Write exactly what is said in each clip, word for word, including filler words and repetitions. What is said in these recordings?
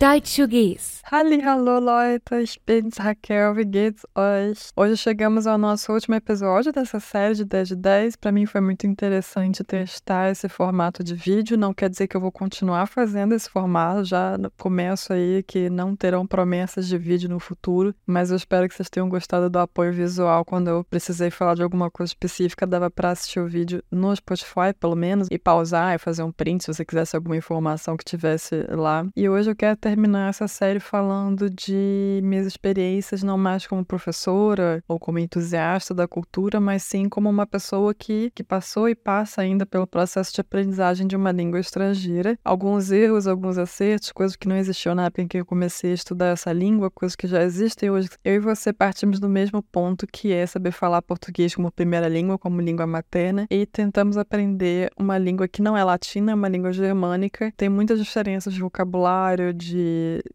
Deutschugis. Hallihallo Leute, ich bin's, Raquel, wie geht's euch? Hoje chegamos ao nosso último episódio dessa série de dez de dez. Para mim foi muito interessante testar esse formato de vídeo, não quer dizer que eu vou continuar fazendo esse formato, já começo aí que não terão promessas de vídeo no futuro, mas eu espero que vocês tenham gostado do apoio visual. Quando eu precisei falar de alguma coisa específica, dava para assistir o vídeo no Spotify, pelo menos, e pausar e fazer um print se você quisesse alguma informação que tivesse lá. E hoje eu quero terminar essa série falando de minhas experiências, não mais como professora ou como entusiasta da cultura, mas sim como uma pessoa que, que passou e passa ainda pelo processo de aprendizagem de uma língua estrangeira. Alguns erros, alguns acertos, coisas que não existiam na época em que eu comecei a estudar essa língua, coisas que já existem hoje. Eu e você partimos do mesmo ponto, que é saber falar português como primeira língua, como língua materna, e tentamos aprender uma língua que não é latina, é uma língua germânica. Tem muitas diferenças de vocabulário, de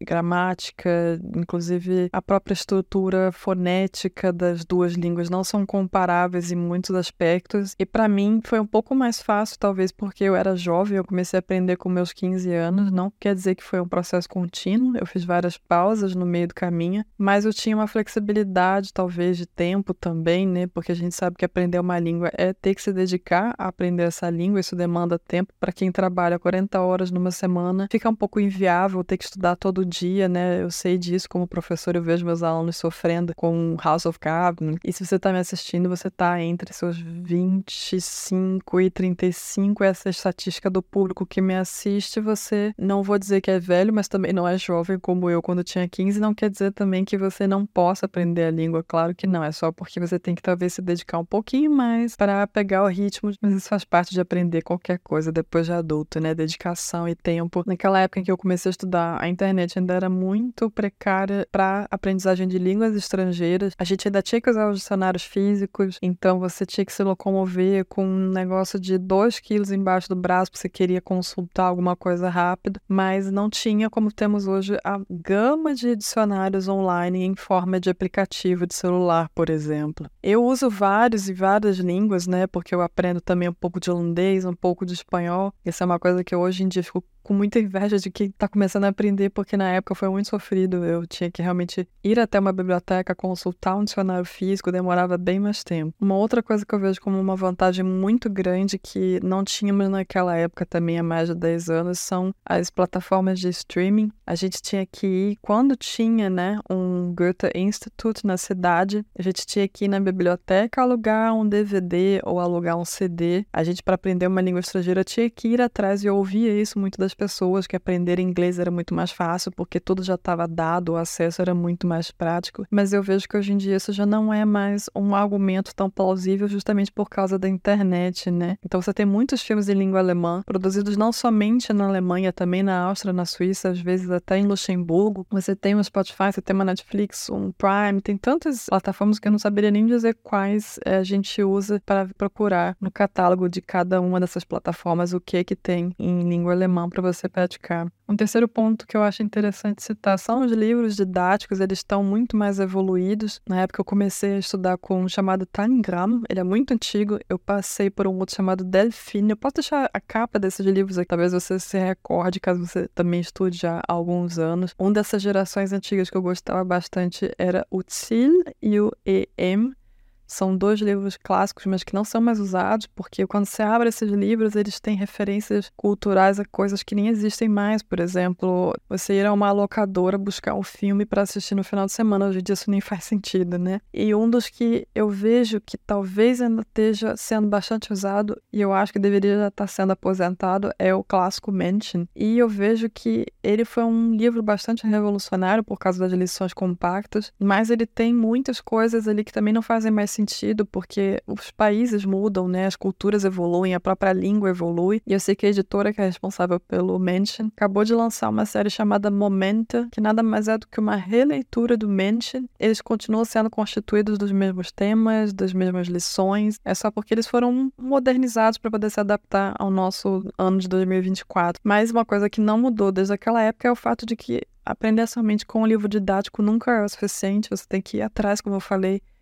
gramática, inclusive a própria estrutura fonética das duas línguas não são comparáveis em muitos aspectos. E para mim foi um pouco mais fácil, talvez porque eu era jovem, eu comecei a aprender com meus quinze anos, não quer dizer que foi um processo contínuo, eu fiz várias pausas no meio do caminho, mas eu tinha uma flexibilidade, talvez, de tempo também, né? Porque a gente sabe que aprender uma língua é ter que se dedicar a aprender essa língua, isso demanda tempo. Para quem trabalha quarenta horas numa semana, fica um pouco inviável ter que estudar todo dia, né? Eu sei disso como professor, eu vejo meus alunos sofrendo com House of Cards. E se você está me assistindo, você está entre seus vinte e cinco e trinta e cinco, essa é a estatística do público que me assiste. Você, não vou dizer que é velho, mas também não é jovem como eu quando tinha quinze, não quer dizer também que você não possa aprender a língua, claro que não, é só porque você tem que talvez se dedicar um pouquinho mais para pegar o ritmo, mas isso faz parte de aprender qualquer coisa depois de adulto, né? Dedicação e tempo. Naquela época em que eu comecei a estudar, a internet ainda era muito precária para aprendizagem de línguas estrangeiras. A gente ainda tinha que usar os dicionários físicos, então você tinha que se locomover com um negócio de dois quilos embaixo do braço porque você queria consultar alguma coisa rápido, mas não tinha como temos hoje a gama de dicionários online em forma de aplicativo de celular, por exemplo. Eu uso vários e várias línguas, né, porque eu aprendo também um pouco de holandês, um pouco de espanhol. Isso é uma coisa que hoje em dia fico com muita inveja de quem está começando a aprender, porque na época foi muito sofrido. Eu tinha que realmente ir até uma biblioteca, consultar um dicionário físico, demorava bem mais tempo. Uma outra coisa que eu vejo como uma vantagem muito grande, que não tínhamos naquela época também há mais de dez anos, são as plataformas de streaming. A gente tinha que ir, quando tinha, né, um Goethe Institute na cidade, a gente tinha que ir na biblioteca alugar um D V D ou alugar um C D. A gente, para aprender uma língua estrangeira, tinha que ir atrás, e eu ouvia isso muito das pessoas, que aprender inglês era muito mais fácil porque tudo já estava dado, o acesso era muito mais prático, mas eu vejo que hoje em dia isso já não é mais um argumento tão plausível justamente por causa da internet, né? Então você tem muitos filmes em língua alemã, produzidos não somente na Alemanha, também na Áustria, na Suíça, às vezes até em Luxemburgo. Você tem um Spotify, você tem uma Netflix, um Prime, tem tantas plataformas que eu não saberia nem dizer quais a gente usa para procurar no catálogo de cada uma dessas plataformas o que que tem em língua alemã para você praticar. Um terceiro ponto que eu acho interessante citar são os livros didáticos, eles estão muito mais evoluídos. Na época eu comecei a estudar com um chamado Tangram, ele é muito antigo, eu passei por um outro chamado Delphine. Eu posso deixar a capa desses livros aqui, talvez você se recorde, caso você também estude já há alguns anos. Um dessas gerações antigas que eu gostava bastante era o Ziel e o E M. São dois livros clássicos, mas que não são mais usados, porque quando você abre esses livros, eles têm referências culturais a coisas que nem existem mais. Por exemplo, você ir a uma locadora buscar um filme para assistir no final de semana. Hoje em dia isso nem faz sentido, né? E um dos que eu vejo que talvez ainda esteja sendo bastante usado, e eu acho que deveria já estar sendo aposentado, é o clássico Menschen. E eu vejo que ele foi um livro bastante revolucionário por causa das lições compactas, mas ele tem muitas coisas ali que também não fazem mais sentido, porque os países mudam, né? As culturas evoluem, a própria língua evolui. E eu sei que a editora que é responsável pelo Menschen acabou de lançar uma série chamada Momenta, que nada mais é do que uma releitura do Menschen. Eles continuam sendo constituídos dos mesmos temas, das mesmas lições. É só porque eles foram modernizados para poder se adaptar ao nosso ano de dois mil e vinte e quatro. Mas uma coisa que não mudou desde aquela época é o fato de que aprender somente com um livro didático nunca é o suficiente. Você tem que ir atrás, como eu falei,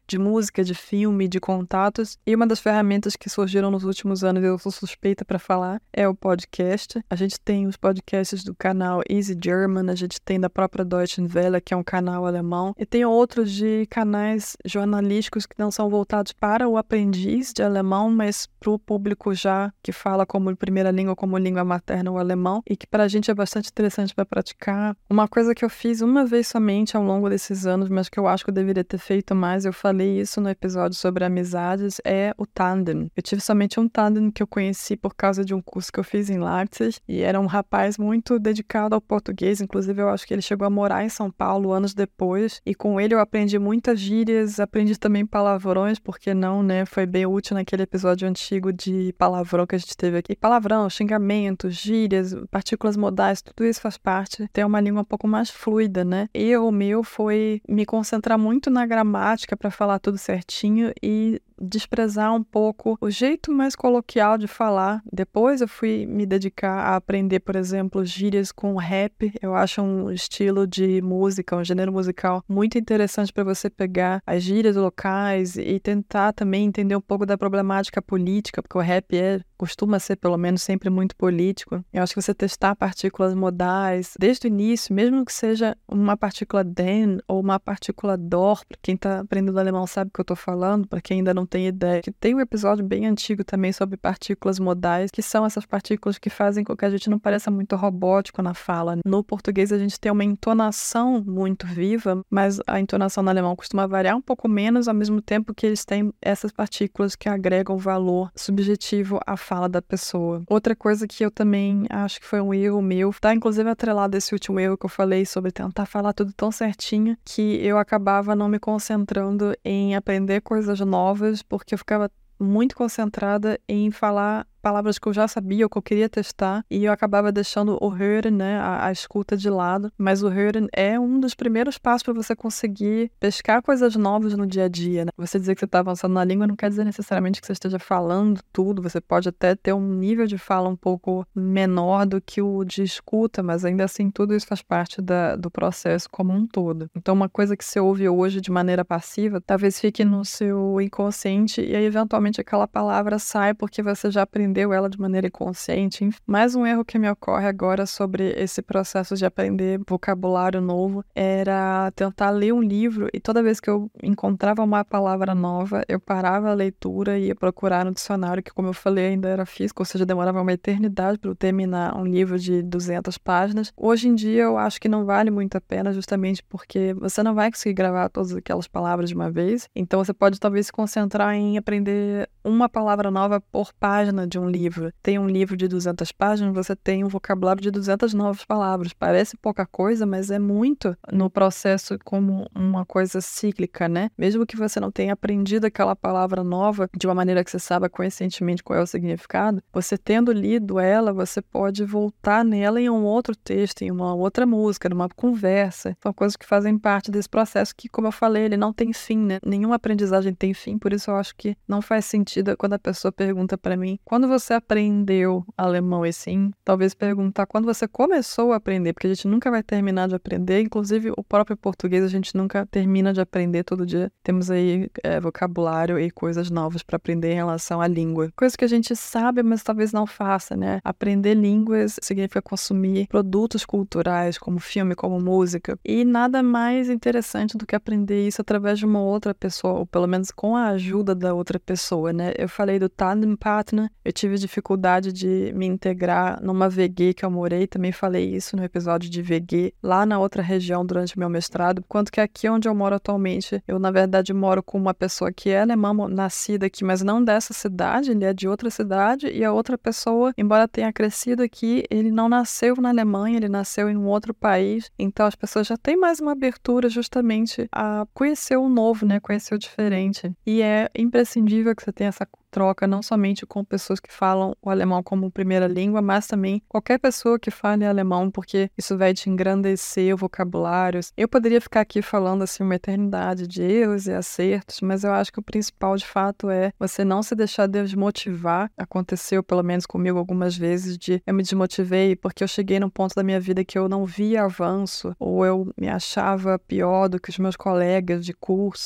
de música, de filme, de contatos. E uma das ferramentas que surgiram nos últimos anos, eu sou suspeita para falar, é o podcast. A gente tem os podcasts do canal Easy German, a gente tem da própria Deutsche Welle, que é um canal alemão, e tem outros de canais jornalísticos que não são voltados para o aprendiz de alemão, mas para o público já que fala como primeira língua, como língua materna o alemão, e que para a gente é bastante interessante para praticar. Uma coisa que eu fiz uma vez somente ao longo desses anos, mas que eu acho que eu deveria ter feito mais, eu falei isso no episódio sobre amizades, é o tandem. Eu tive somente um tandem que eu conheci por causa de um curso que eu fiz em Leipzig, e era um rapaz muito dedicado ao português, inclusive eu acho que ele chegou a morar em São Paulo anos depois, e com ele eu aprendi muitas gírias, aprendi também palavrões, porque não, né? Foi bem útil naquele episódio antigo de palavrão que a gente teve aqui. Palavrão, xingamentos, gírias, partículas modais, tudo isso faz parte. Ter uma língua um pouco mais fluida, né? Erro meu foi me concentrar muito na gramática para falar tudo certinho e desprezar um pouco o jeito mais coloquial de falar. Depois eu fui me dedicar a aprender, por exemplo, gírias com rap. Eu acho um estilo de música, um gênero musical muito interessante para você pegar as gírias locais e tentar também entender um pouco da problemática política, porque o rap é, costuma ser pelo menos sempre muito político. Eu acho que você testar partículas modais desde o início, mesmo que seja uma partícula den ou uma partícula dor, para quem está aprendendo alemão sabe o que eu estou falando, para quem ainda não tem ideia, que tem um episódio bem antigo também sobre partículas modais, que são essas partículas que fazem com que a gente não pareça muito robótico na fala. No português a gente tem uma entonação muito viva, mas a entonação no alemão costuma variar um pouco menos, ao mesmo tempo que eles têm essas partículas que agregam valor subjetivo à fala da pessoa. Outra coisa que eu também acho que foi um erro meu, tá inclusive atrelado a esse último erro que eu falei sobre tentar falar tudo tão certinho, que eu acabava não me concentrando em aprender coisas novas, porque eu ficava muito concentrada em falar palavras que eu já sabia ou que eu queria testar, e eu acabava deixando o hören, né, a, a escuta de lado, mas o hören é um dos primeiros passos para você conseguir pescar coisas novas no dia a dia, né? Você dizer que você está avançando na língua não quer dizer necessariamente que você esteja falando tudo, você pode até ter um nível de fala um pouco menor do que o de escuta, mas ainda assim tudo isso faz parte da, do processo como um todo. Então uma coisa que você ouve hoje de maneira passiva, talvez fique no seu inconsciente e aí eventualmente aquela palavra sai porque você já aprendeu ela de maneira inconsciente. Enfim. Mais um erro que me ocorre agora sobre esse processo de aprender vocabulário novo era tentar ler um livro e toda vez que eu encontrava uma palavra nova, eu parava a leitura e ia procurar no dicionário, que como eu falei ainda era físico, ou seja, demorava uma eternidade para eu terminar um livro de duzentas páginas. Hoje em dia eu acho que não vale muito a pena, justamente porque você não vai conseguir gravar todas aquelas palavras de uma vez, então você pode talvez se concentrar em aprender uma palavra nova por página de um livro. Tem um livro de duzentas páginas, você tem um vocabulário de duzentas novas palavras. Parece pouca coisa, mas é muito no processo como uma coisa cíclica, né? Mesmo que você não tenha aprendido aquela palavra nova de uma maneira que você saiba conscientemente qual é o significado, você tendo lido ela, você pode voltar nela em um outro texto, em uma outra música, numa conversa. São coisas que fazem parte desse processo que, como eu falei, ele não tem fim, né? Nenhuma aprendizagem tem fim, por isso eu acho que não faz sentido quando a pessoa pergunta para mim, quando você aprendeu alemão? E sim, talvez perguntar quando você começou a aprender, porque a gente nunca vai terminar de aprender, inclusive o próprio português a gente nunca termina de aprender, todo dia temos aí é, vocabulário e coisas novas para aprender em relação à língua. Coisas que a gente sabe, mas talvez não faça, né? Aprender línguas significa consumir produtos culturais, como filme, como música, e nada mais interessante do que aprender isso através de uma outra pessoa, ou pelo menos com a ajuda da outra pessoa, né? Eu falei do Tandem Partner, eu tive dificuldade de me integrar numa V G que eu morei, também falei isso no episódio de V G, lá na outra região durante meu mestrado, quanto que aqui onde eu moro atualmente, eu na verdade moro com uma pessoa que é alemã, nascida aqui, mas não dessa cidade, ele é de outra cidade, e a outra pessoa, embora tenha crescido aqui, ele não nasceu na Alemanha, ele nasceu em um outro país, então as pessoas já têm mais uma abertura justamente a conhecer o novo, né, conhecer o diferente, e é imprescindível que você tenha essa troca não somente com pessoas que falam o alemão como primeira língua, mas também qualquer pessoa que fale alemão, porque isso vai te engrandecer o vocabulário. Eu poderia ficar aqui falando assim uma eternidade de erros e acertos, mas eu acho que o principal de fato é você não se deixar desmotivar. Aconteceu pelo menos comigo algumas vezes de eu me desmotivei porque eu cheguei num ponto da minha vida que eu não via avanço, ou eu me achava pior do que os meus colegas de curso,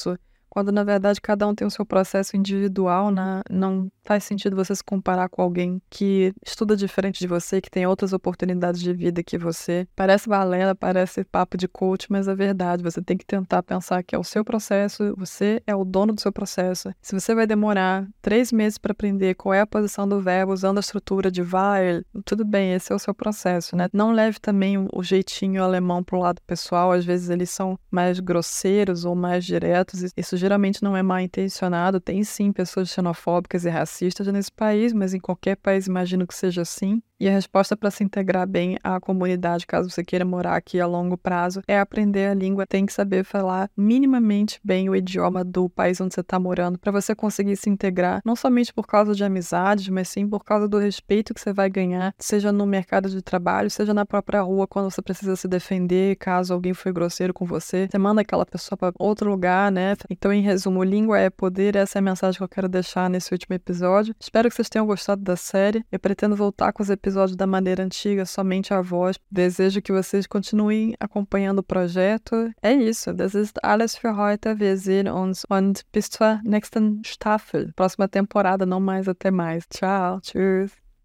quando na verdade cada um tem o seu processo individual, né? Não faz sentido você se comparar com alguém que estuda diferente de você, que tem outras oportunidades de vida que você. Parece balela, parece papo de coach, mas é verdade. Você tem que tentar pensar que é o seu processo, você é o dono do seu processo. Se você vai demorar três meses para aprender qual é a posição do verbo usando a estrutura de weil, tudo bem, esse é o seu processo, né? Não leve também o jeitinho alemão pro lado pessoal. Às vezes eles são mais grosseiros ou mais diretos. Isso geralmente não é mal intencionado. Tem sim pessoas xenofóbicas e racistas nesse país, mas em qualquer país imagino que seja assim. E a resposta para se integrar bem à comunidade, caso você queira morar aqui a longo prazo, é aprender a língua. Tem que saber falar minimamente bem o idioma do país onde você está morando, para você conseguir se integrar, não somente por causa de amizades, mas sim por causa do respeito que você vai ganhar, seja no mercado de trabalho, seja na própria rua, quando você precisa se defender, caso alguém foi grosseiro com você, você manda aquela pessoa para outro lugar, né? Então, em resumo, língua é poder. Essa é a mensagem que eu quero deixar nesse último episódio. Espero que vocês tenham gostado da série. Eu pretendo voltar com os episódios da maneira antiga, somente a voz. Desejo que vocês continuem acompanhando o projeto. É isso. Das ist alles für heute. Wir sehen uns und bis zur nächsten Staffel. Próxima temporada, não mais, até mais. Tchau. Tschüss.